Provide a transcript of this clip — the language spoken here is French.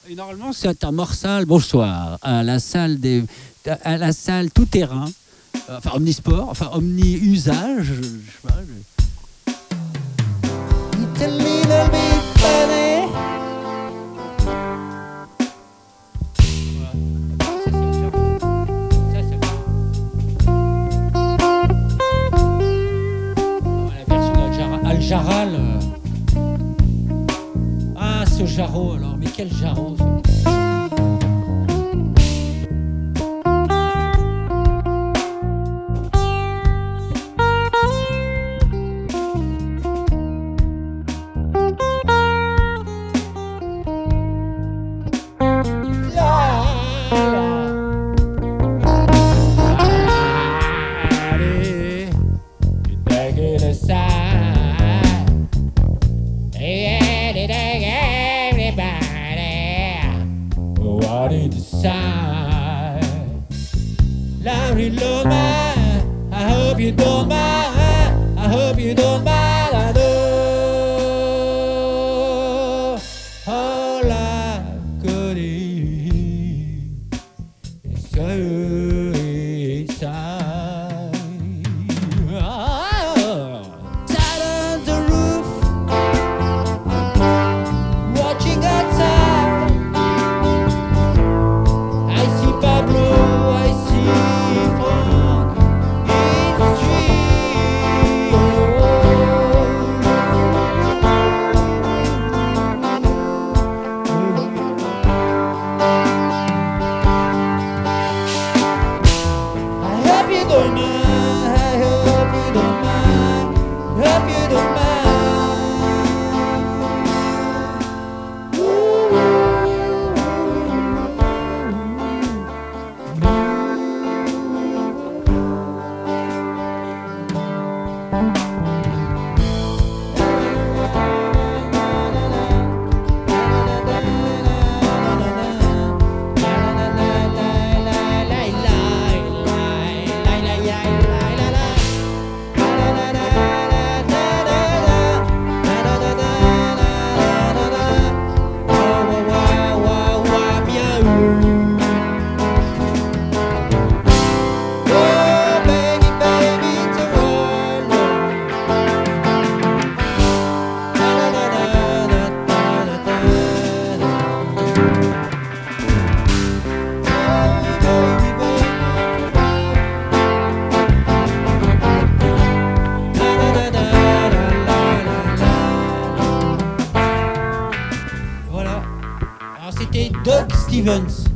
Et normalement, c'est à Morsal, bonsoir, à la salle tout terrain, enfin omnisport, enfin omni-usage. Je sais pas. It's a little bit funny. La version Al Jaral. Ah, ce jarreau alors, mais quel jarreau! Larry Loman, I hope you don't mind. I hope you don't mind. I know all I could eat is so inside. Sat on the roof, watching outside. I see Pablo, I see Frank in the street. I hope you don't mind, I hope you don't mind, I hope you don't mind. Voilà. Alors c'était Doug Stevens.